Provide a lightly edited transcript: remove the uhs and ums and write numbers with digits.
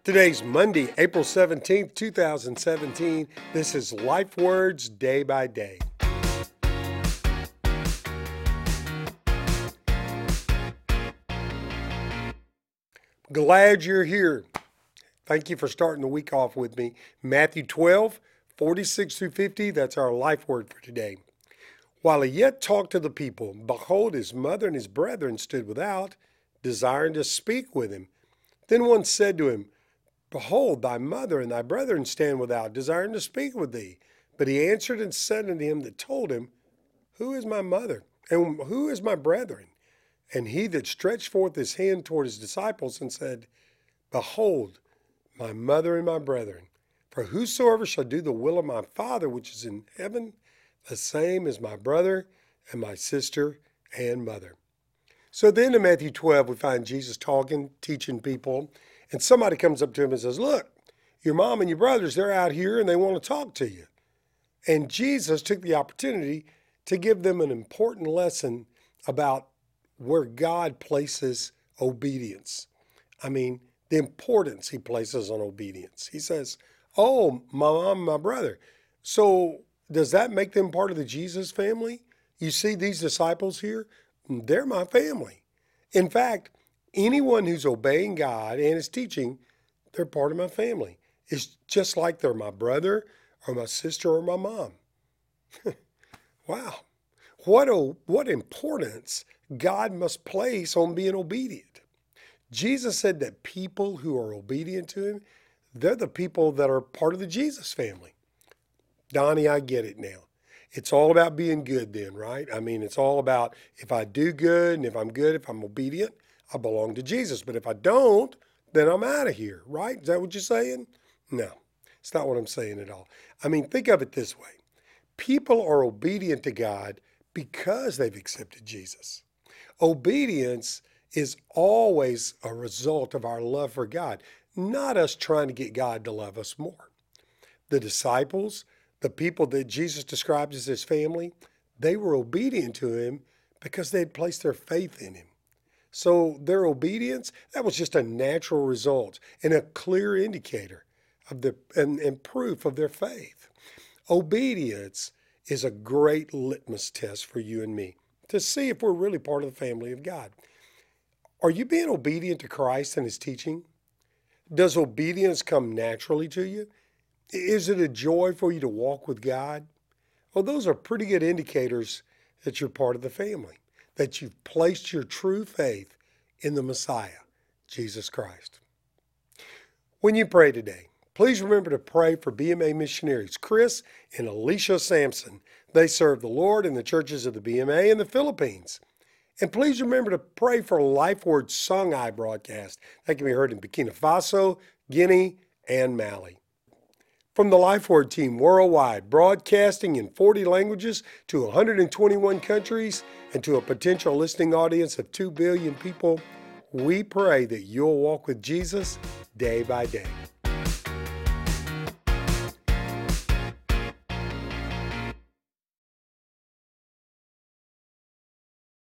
Today's Monday, April 17th, 2017. This is Life Words Day by Day. Glad you're here. Thank you for starting the week off with me. Matthew 12, 46 through 50, that's our life word for today. While he yet talked to the people, behold, his mother and his brethren stood without, desiring to speak with him. Then one said to him, Behold, thy mother and thy brethren stand without, desiring to speak with thee. But he answered and said unto him that told him, Who is my mother, and who is my brethren? And he that stretched forth his hand toward his disciples and said, Behold, my mother and my brethren. For whosoever shall do the will of my Father which is in heaven, the same is my brother and my sister and mother. So then in Matthew 12, we find Jesus talking, teaching people, and somebody comes up to him and says, Look, your mom and your brothers, they're out here and they want to talk to you. And Jesus took the opportunity to give them an important lesson about where God places obedience. I mean, the importance he places on obedience. He says, Oh, my mom, my brother. So does that make them part of the Jesus family? You see these disciples here? They're my family. In fact, anyone who's obeying God and his teaching, they're part of my family. It's just like they're my brother or my sister or my mom. Wow. What importance God must place on being obedient. Jesus said that people who are obedient to him, they're the people that are part of the Jesus family. Donnie, I get it now. It's all about being good then, right? I mean, it's all about if I do good and if I'm good, if I'm obedient, I belong to Jesus. But if I don't, then I'm out of here, right? Is that what you're saying? No, it's not what I'm saying at all. I mean, think of it this way. People are obedient to God because they've accepted Jesus. Obedience is always a result of our love for God, not us trying to get God to love us more. The disciples, the people that Jesus described as his family, they were obedient to him because they had placed their faith in him. So their obedience, that was just a natural result and a clear indicator of and proof of their faith. Obedience is a great litmus test for you and me to see if we're really part of the family of God. Are you being obedient to Christ and his teaching? Does obedience come naturally to you? Is it a joy for you to walk with God? Well, those are pretty good indicators that you're part of the family, that you've placed your true faith in the Messiah, Jesus Christ. When you pray today, please remember to pray for BMA missionaries, Chris and Alicia Sampson. They serve the Lord in the churches of the BMA in the Philippines. And please remember to pray for Life Word Songhai broadcast that can be heard in Burkina Faso, Guinea, and Mali. From the Life Word team worldwide, broadcasting in 40 languages to 121 countries and to a potential listening audience of 2 billion people, we pray that you'll walk with Jesus day by day.